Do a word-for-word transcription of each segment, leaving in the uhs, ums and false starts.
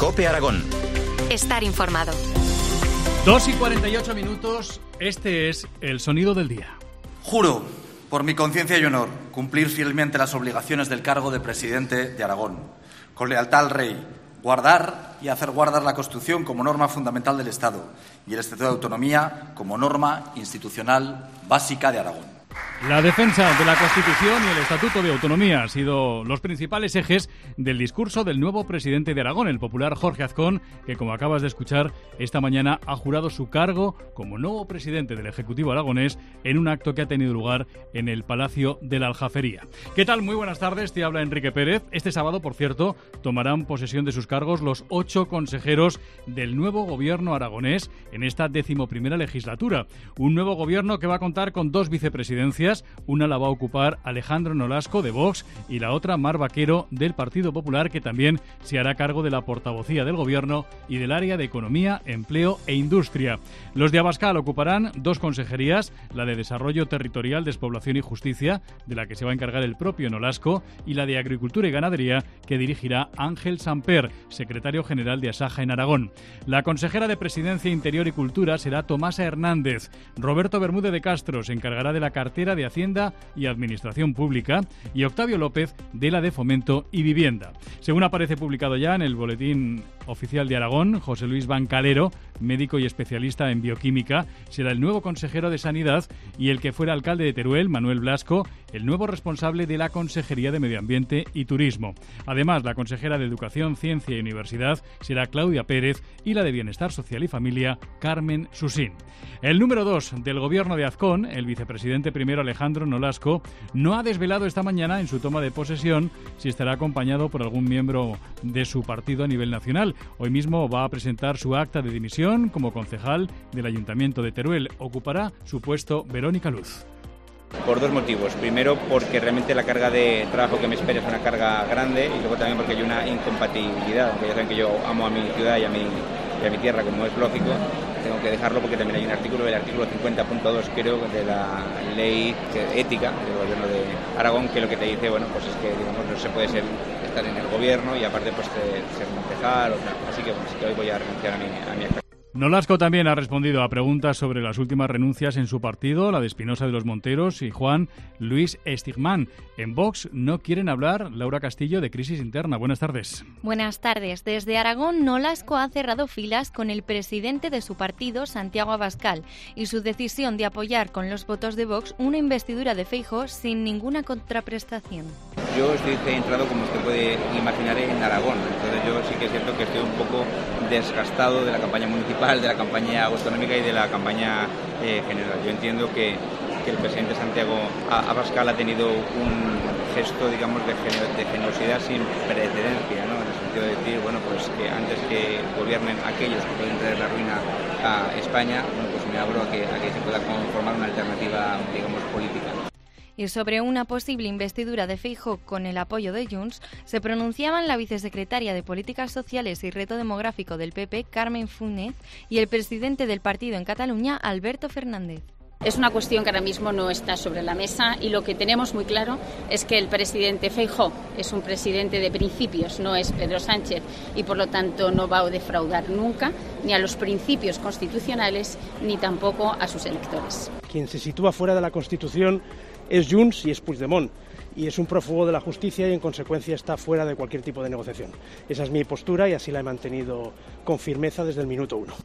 COPE Aragón. Estar informado. dos y cuarenta y ocho minutos, este es el sonido del día. Juro, por mi conciencia y honor, cumplir fielmente las obligaciones del cargo de presidente de Aragón, con lealtad al rey, guardar y hacer guardar la Constitución como norma fundamental del Estado y el Estatuto de Autonomía como norma institucional básica de Aragón. La defensa de la Constitución y el Estatuto de Autonomía han sido los principales ejes del discurso del nuevo presidente de Aragón, el popular Jorge Azcón, que, como acabas de escuchar, esta mañana ha jurado su cargo como nuevo presidente del Ejecutivo aragonés en un acto que ha tenido lugar en el Palacio de la Aljafería. ¿Qué tal? Muy buenas tardes, te habla Enrique Pérez. Este sábado, por cierto, tomarán posesión de sus cargos los ocho consejeros del nuevo gobierno aragonés en esta decimoprimera legislatura. Un nuevo gobierno que va a contar con dos vicepresidencias. Una la va a ocupar Alejandro Nolasco de Vox y la otra Mar Vaquero del Partido Popular, que también se hará cargo de la portavocía del Gobierno y del área de Economía, Empleo e Industria. Los de Abascal ocuparán dos consejerías, la de Desarrollo Territorial, Despoblación y Justicia, de la que se va a encargar el propio Nolasco, y la de Agricultura y Ganadería, que dirigirá Ángel Samper, secretario general de Asaja en Aragón. La consejera de Presidencia, Interior y Cultura será Tomasa Hernández. Roberto Bermúdez de Castro se encargará de la cartera de Hacienda y Administración Pública y Octavio López de la de Fomento y Vivienda. Según aparece publicado ya en el Boletín Oficial de Aragón, José Luis Bancalero, médico y especialista en bioquímica, será el nuevo consejero de Sanidad, y el que fuera alcalde de Teruel, Manuel Blasco, el nuevo responsable de la Consejería de Medio Ambiente y Turismo. Además, la consejera de Educación, Ciencia y Universidad será Claudia Pérez y la de Bienestar Social y Familia, Carmen Susín. El número dos del gobierno de Azcón, el vicepresidente primero Alejandro Nolasco, no ha desvelado esta mañana en su toma de posesión si estará acompañado por algún miembro de su partido a nivel nacional. Hoy mismo va a presentar su acta de dimisión como concejal del Ayuntamiento de Teruel. Ocupará su puesto Verónica Luz. Por dos motivos. Primero, porque realmente la carga de trabajo que me espera es una carga grande, y luego también porque hay una incompatibilidad. Aunque ya saben que yo amo a mi ciudad y a mi, y a mi tierra, como es lógico, tengo que dejarlo porque también hay un artículo, el artículo cincuenta punto dos, creo, de la ley ética del gobierno de Aragón, que lo que te dice, bueno, pues es que, digamos, no se puede ser estar en el gobierno y aparte pues ser concejal o tal. Así que, bueno, sí que hoy voy a renunciar a mi, a mi acta. Nolasco también ha respondido a preguntas sobre las últimas renuncias en su partido, la de Espinosa de los Monteros y Juan Luis Estigmán. En Vox no quieren hablar, Laura Castillo, de crisis interna. Buenas tardes. Buenas tardes. Desde Aragón, Nolasco ha cerrado filas con el presidente de su partido, Santiago Abascal, y su decisión de apoyar con los votos de Vox una investidura de Feijóo sin ninguna contraprestación. Yo estoy centrado, como usted puede imaginar, en Aragón. Entonces yo sí que es cierto que estoy un poco desgastado de la campaña municipal, de la campaña autonómica y de la campaña eh, general. Yo entiendo que, que el presidente Santiago Abascal ha tenido un gesto, digamos, de, gener- de generosidad sin precedencia, ¿no? En el sentido de decir, bueno, pues que antes que gobiernen aquellos que pueden traer la ruina a España, bueno, pues me abro a que, a que se pueda conformar una alternativa, digamos, política. Y sobre una posible investidura de Feijóo con el apoyo de Junts, se pronunciaban la vicesecretaria de Políticas Sociales y Reto Demográfico del P P, Carmen Funes, y el presidente del partido en Cataluña, Alberto Fernández. Es una cuestión que ahora mismo no está sobre la mesa, y lo que tenemos muy claro es que el presidente Feijóo es un presidente de principios, no es Pedro Sánchez, y por lo tanto no va a defraudar nunca ni a los principios constitucionales ni tampoco a sus electores. Quien se sitúa fuera de la Constitución es Junts y es Puigdemont, y es un prófugo de la justicia y en consecuencia está fuera de cualquier tipo de negociación. Esa es mi postura y así la he mantenido con firmeza desde el minuto uno.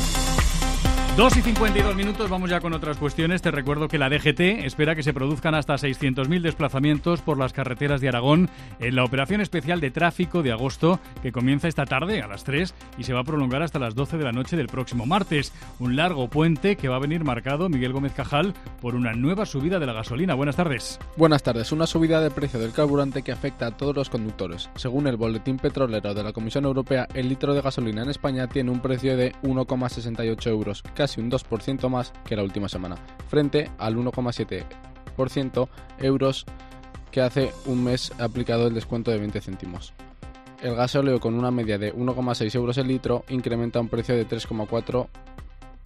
dos y cincuenta y dos minutos, vamos ya con otras cuestiones. Te recuerdo que la D G T espera que se produzcan hasta seiscientos mil desplazamientos por las carreteras de Aragón en la operación especial de tráfico de agosto, que comienza esta tarde a las tres y se va a prolongar hasta las doce de la noche del próximo martes. Un largo puente que va a venir marcado, Miguel Gómez Cajal, por una nueva subida de la gasolina. Buenas tardes. Buenas tardes. Una subida de precio del carburante que afecta a todos los conductores. Según el Boletín Petrolero de la Comisión Europea, el litro de gasolina en España tiene un precio de uno coma sesenta y ocho euros, casi un dos por ciento más que la última semana, frente al uno coma siete por ciento euros que hace un mes aplicado el descuento de veinte céntimos. El gasóleo, con una media de uno coma seis euros el litro, incrementa un precio de tres coma cuatro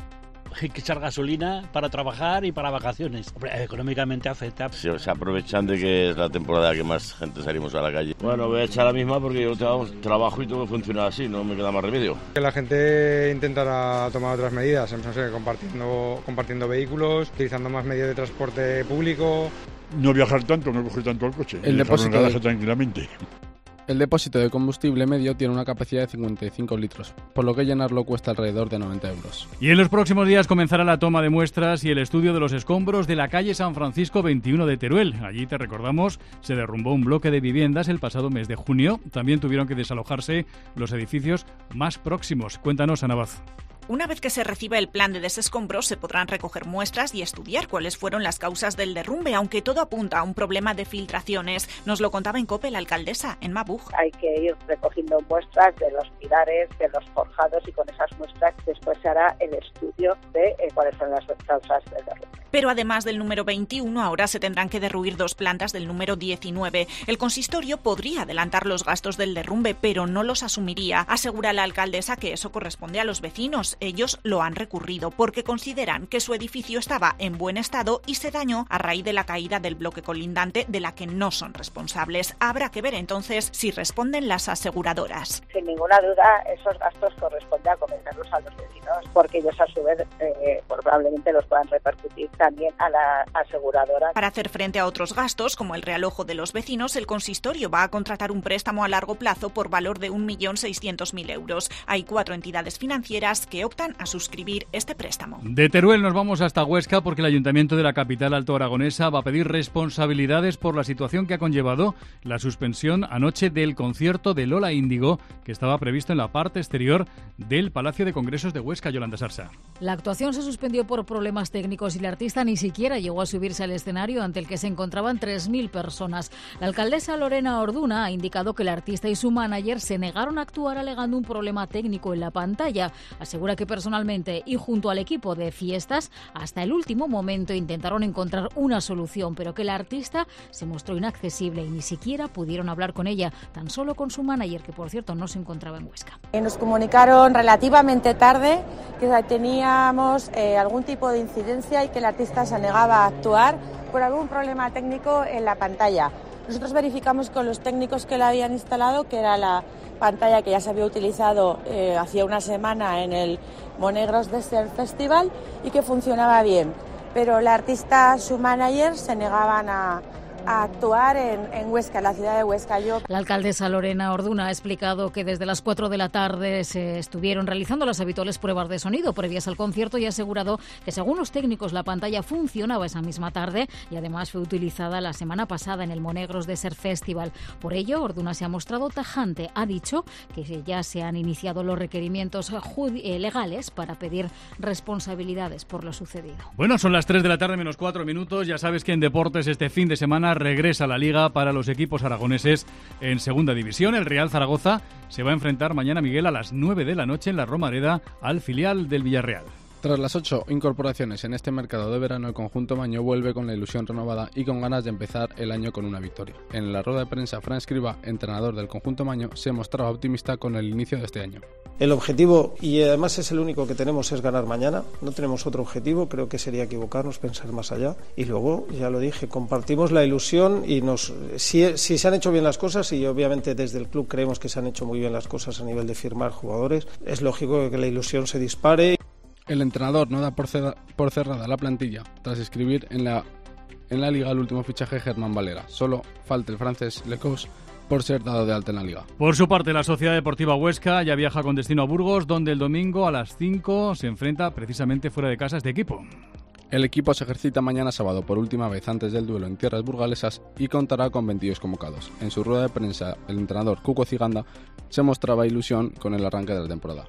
hay que echar gasolina para trabajar y para vacaciones. Hombre, económicamente afecta. Sí, o sea, aprovechan de que es la temporada que más gente salimos a la calle. Bueno, voy a echar la misma porque yo trabajo, trabajo y todo funciona así, no me queda más remedio. Que la gente intentará tomar otras medidas, no sé, compartiendo, compartiendo vehículos, utilizando más medios de transporte público. No viajar tanto, no coger tanto el coche. El depósito de... tranquilamente. El depósito de combustible medio tiene una capacidad de cincuenta y cinco litros, por lo que llenarlo cuesta alrededor de noventa euros. Y en los próximos días comenzará la toma de muestras y el estudio de los escombros de la calle San Francisco veintiuno de Teruel. Allí, te recordamos, se derrumbó un bloque de viviendas el pasado mes de junio. También tuvieron que desalojarse los edificios más próximos. Cuéntanos, Ana Baz. Una vez que se reciba el plan de desescombros, se podrán recoger muestras y estudiar cuáles fueron las causas del derrumbe, aunque todo apunta a un problema de filtraciones. Nos lo contaba en COPE la alcaldesa, en Mabuj. Hay que ir recogiendo muestras de los pilares, de los forjados, y con esas muestras después se hará el estudio de eh, cuáles son las causas del derrumbe. Pero además del número veintiuno, ahora se tendrán que derruir dos plantas del número diecinueve. El consistorio podría adelantar los gastos del derrumbe, pero no los asumiría. Asegura la alcaldesa que eso corresponde a los vecinos. Ellos lo han recurrido porque consideran que su edificio estaba en buen estado y se dañó a raíz de la caída del bloque colindante, de la que no son responsables. Habrá que ver entonces si responden las aseguradoras. Sin ninguna duda, esos gastos corresponde acometerlos a los vecinos, porque ellos a su vez eh, probablemente los puedan repercutir también a la aseguradora. Para hacer frente a otros gastos, como el realojo de los vecinos, el consistorio va a contratar un préstamo a largo plazo por valor de un millón seiscientos mil euros. Hay cuatro entidades financieras que optan a suscribir este préstamo. De Teruel nos vamos hasta Huesca porque el Ayuntamiento de la capital altoaragonesa va a pedir responsabilidades por la situación que ha conllevado la suspensión anoche del concierto de Lola Índigo, que estaba previsto en la parte exterior del Palacio de Congresos de Huesca. Yolanda Sarsa. La actuación se suspendió por problemas técnicos y la artista ni siquiera llegó a subirse al escenario, ante el que se encontraban tres mil personas. La alcaldesa Lorena Orduna ha indicado que el artista y su manager se negaron a actuar alegando un problema técnico en la pantalla. Asegura que personalmente y junto al equipo de fiestas hasta el último momento intentaron encontrar una solución, pero que la artista se mostró inaccesible y ni siquiera pudieron hablar con ella, tan solo con su manager, que por cierto no se encontraba en Huesca. Nos comunicaron relativamente tarde que teníamos eh, algún tipo de incidencia y que el artista se negaba a actuar por algún problema técnico en la pantalla. Nosotros verificamos con los técnicos que la habían instalado que era la pantalla que ya se había utilizado eh, hacía una semana en el Monegros Desert Festival y que funcionaba bien, pero la artista, su manager, se negaban a a actuar en, en Huesca, en la ciudad de Huesca. Yo... La alcaldesa Lorena Orduna ha explicado que desde las cuatro de la tarde se estuvieron realizando las habituales pruebas de sonido previas al concierto y ha asegurado que según los técnicos la pantalla funcionaba esa misma tarde y además fue utilizada la semana pasada en el Monegros Desert Festival. Por ello, Orduna se ha mostrado tajante. Ha dicho que ya se han iniciado los requerimientos legales para pedir responsabilidades por lo sucedido. Bueno, son las tres de la tarde menos cuatro minutos. Ya sabes que en deportes este fin de semana regresa la Liga para los equipos aragoneses en Segunda División. El Real Zaragoza se va a enfrentar mañana, Miguel, a las nueve de la noche en la Romareda al filial del Villarreal. Tras las ocho incorporaciones en este mercado de verano, el conjunto maño vuelve con la ilusión renovada y con ganas de empezar el año con una victoria. En la rueda de prensa, Fran Escribá, entrenador del conjunto maño, se mostraba optimista con el inicio de este año. El objetivo, y además es el único que tenemos, es ganar mañana. No tenemos otro objetivo, creo que sería equivocarnos, pensar más allá. Y luego, ya lo dije, compartimos la ilusión y nos si, si se han hecho bien las cosas, y obviamente desde el club creemos que se han hecho muy bien las cosas a nivel de firmar jugadores, es lógico que la ilusión se dispare. El entrenador no da por, ceda, por cerrada la plantilla tras escribir en la, en la Liga el último fichaje Germán Valera. Solo falta el francés Lecaux por ser dado de alta en la Liga. Por su parte, la Sociedad Deportiva Huesca ya viaja con destino a Burgos, donde el domingo a las cinco se enfrenta precisamente fuera de casa este equipo. El equipo se ejercita mañana sábado por última vez antes del duelo en tierras burgalesas y contará con veintidós convocados. En su rueda de prensa, el entrenador Cuco Ciganda se mostraba ilusión con el arranque de la temporada.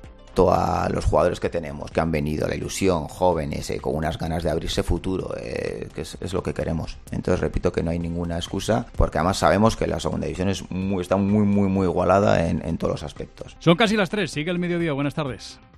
A los jugadores que tenemos, que han venido, la ilusión, jóvenes, eh, con unas ganas de abrirse futuro, eh, que es, es lo que queremos. Entonces repito que no hay ninguna excusa, porque además sabemos que la segunda división es muy, está muy, muy, muy igualada en, en todos los aspectos. Son casi las tres, sigue el mediodía, buenas tardes.